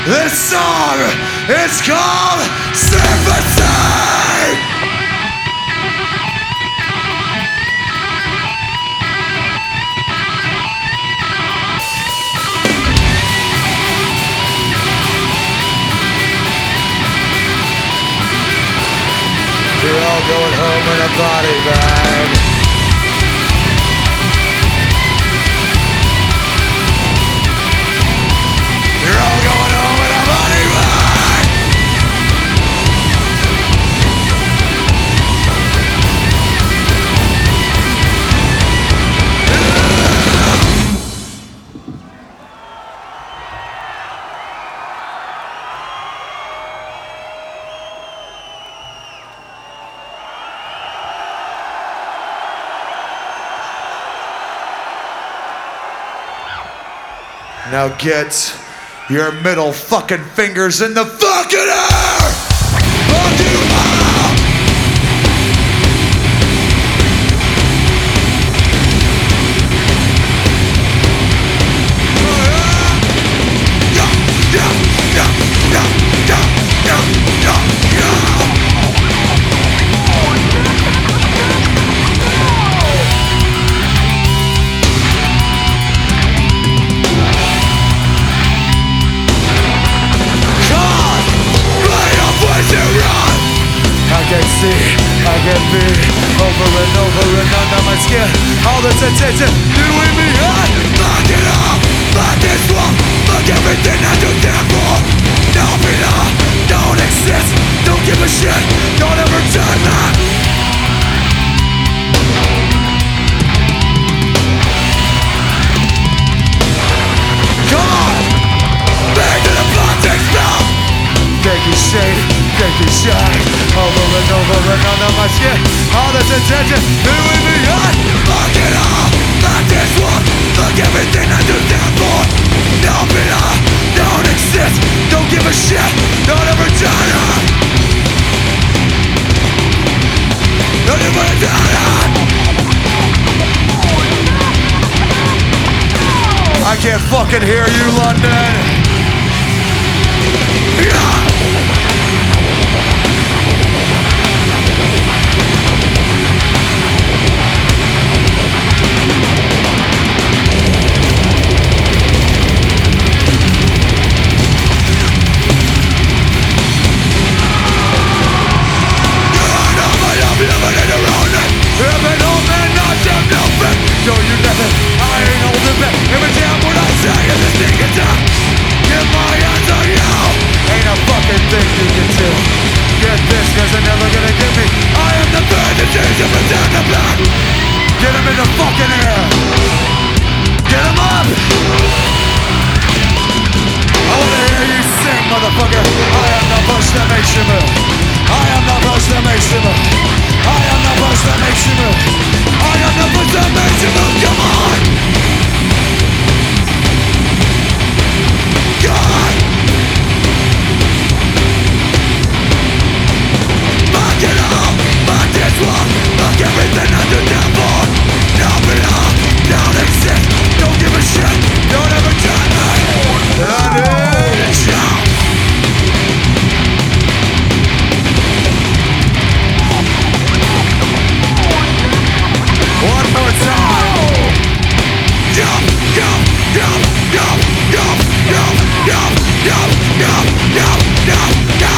This song is called Sympathy! You're all going home in a body bag. You're all going home in a body bag. Now get your middle fucking fingers in the fucking air! Fuck you all! I can see, I can be over and over and under my skin. All this attention doing me hot. Fuck it all, fuck this one, fuck everything I do stand for. Don't belong, don't exist, don't give a shit, don't ever turn back. Come on, back to the politics now. Take your shade, take your shine. Over and over and under my skin. All this attention doing me hot. Fuck it all, fuck this one, fuck everything I do stand for. Don't belong, don't exist, don't give a shit, don't ever turn on. Don't ever turn on. I can't fucking hear you, London. Yeah. Show you nothing, I ain't holding back. Every damn word I say is a sting attack. Give my hands on you. Ain't a fucking thing you can do. Get this, cause they're never gonna get me. I am the bird that changes up and down the block. Get him in the fucking air. Get him up. I wanna hear you sing, motherfucker. I am the push that makes you move. I am the push that makes you move. I am the push that makes you move. I am the push that makes you move. Come on. God. Fuck it all. Fuck this one. Fuck everything I do down for. Don't belong. Don't exist. Don't give a shit. Don't ever turn back. I need a shout. One more time. Jump, jump, jump, jump, jump, jump, jump, jump, jump, jump, jump, jump.